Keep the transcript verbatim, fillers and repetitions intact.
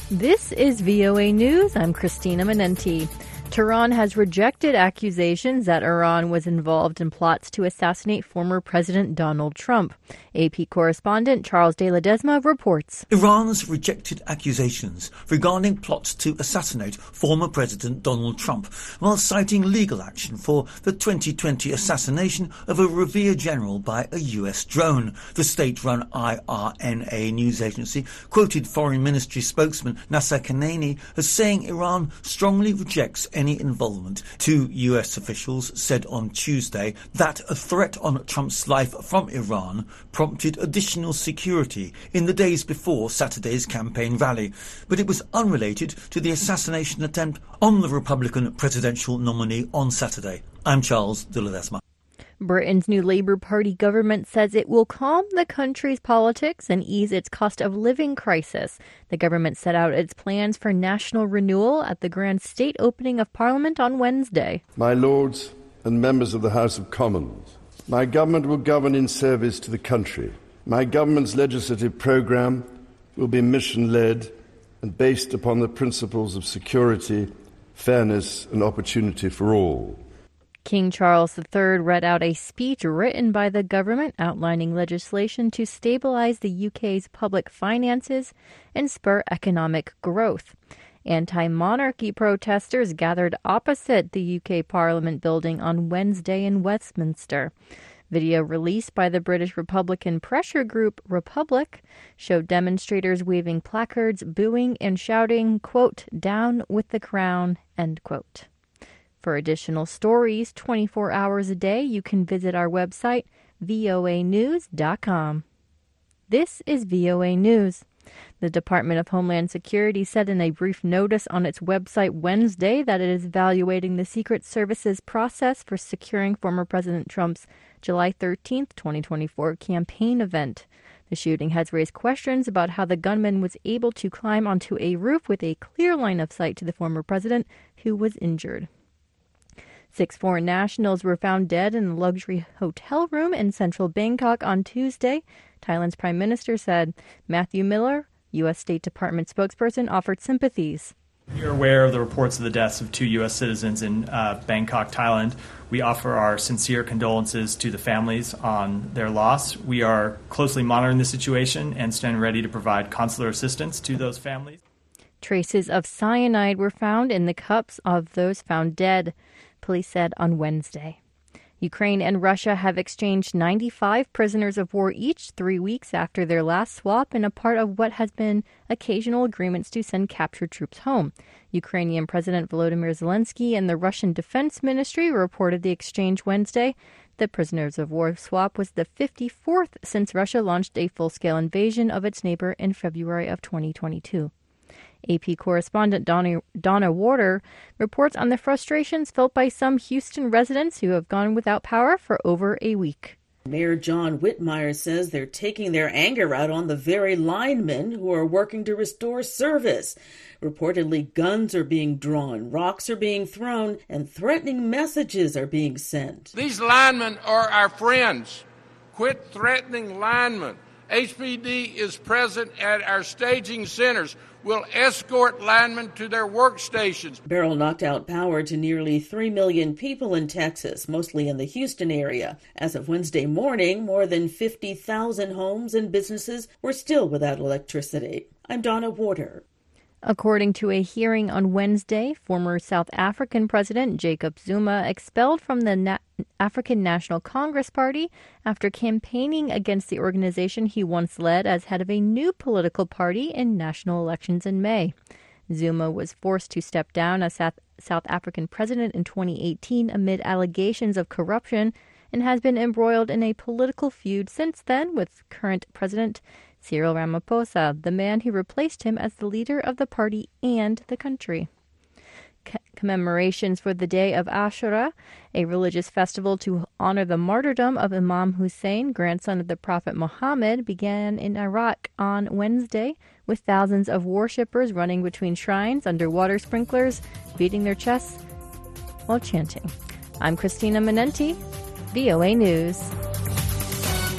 This is V O A News. I'm Christina Menenti. Tehran has rejected accusations that Iran was involved in plots to assassinate former President Donald Trump. A P correspondent Charles de Ledesma reports. Iran's rejected accusations regarding plots to assassinate former President Donald Trump, while citing legal action for the twenty twenty assassination of a revered general by a U S drone. The state-run I R N A news agency quoted Foreign Ministry spokesman Nasser Kanani as saying Iran strongly rejects any involvement. Two U S officials said on Tuesday that a threat on Trump's life from Iran prompted additional security in the days before Saturday's campaign rally, but it was unrelated to the assassination attempt on the Republican presidential nominee on Saturday. I'm Charles de Ledesma. Britain's new Labour Party government says it will calm the country's politics and ease its cost of living crisis. The government set out its plans for national renewal at the grand state opening of Parliament on Wednesday. My Lords and members of the House of Commons, my government will govern in service to the country. My government's legislative programme will be mission-led and based upon the principles of security, fairness and opportunity for all. King Charles the Third read out a speech written by the government outlining legislation to stabilize the U K's public finances and spur economic growth. Anti-monarchy protesters gathered opposite the U K Parliament building on Wednesday in Westminster. Video released by the British Republican pressure group Republic showed demonstrators waving placards, booing and shouting, quote, "Down with the crown," end quote. For additional stories twenty-four hours a day, you can visit our website, V O A news dot com. This is V O A News. The Department of Homeland Security said in a brief notice on its website Wednesday that it is evaluating the Secret Service's process for securing former President Trump's July thirteenth, twenty twenty-four campaign event. The shooting has raised questions about how the gunman was able to climb onto a roof with a clear line of sight to the former president, who was injured. Six foreign nationals were found dead in a luxury hotel room in central Bangkok on Tuesday. Thailand's prime minister said. Matthew Miller, U S State Department spokesperson, offered sympathies. We are aware of the reports of the deaths of two U S citizens in uh, Bangkok, Thailand. We offer our sincere condolences to the families on their loss. We are closely monitoring the situation and stand ready to provide consular assistance to those families. Traces of cyanide were found in the cups of those found dead, police said on Wednesday. Ukraine and Russia have exchanged ninety-five prisoners of war each three weeks after their last swap in a part of what has been occasional agreements to send captured troops home. Ukrainian President Volodymyr Zelensky and the Russian Defense Ministry reported the exchange Wednesday. The prisoners of war swap was the fifty-fourth since Russia launched a full-scale invasion of its neighbor in February of twenty twenty-two. A P correspondent Donna, Donna Warder reports on the frustrations felt by some Houston residents who have gone without power for over a week. Mayor John Whitmire says they're taking their anger out on the very linemen who are working to restore service. Reportedly, guns are being drawn, rocks are being thrown, and threatening messages are being sent. These linemen are our friends. Quit threatening linemen. H P D is present at our staging centers. We'll escort linemen to their workstations. Beryl knocked out power to nearly three million people in Texas, mostly in the Houston area. As of Wednesday morning, more than fifty thousand homes and businesses were still without electricity. I'm Donna Warder. According to a hearing on Wednesday, former South African President Jacob Zuma expelled from the Na- African National Congress Party after campaigning against the organization he once led as head of a new political party in national elections in May. Zuma was forced to step down as South African president in twenty eighteen amid allegations of corruption and has been embroiled in a political feud since then with current President Cyril Ramaphosa, the man who replaced him as the leader of the party and the country. C- commemorations for the Day of Ashura, a religious festival to honor the martyrdom of Imam Hussein, grandson of the Prophet Muhammad, began in Iraq on Wednesday, with thousands of worshippers running between shrines under water sprinklers, beating their chests while chanting. I'm Christina Menenti, V O A News.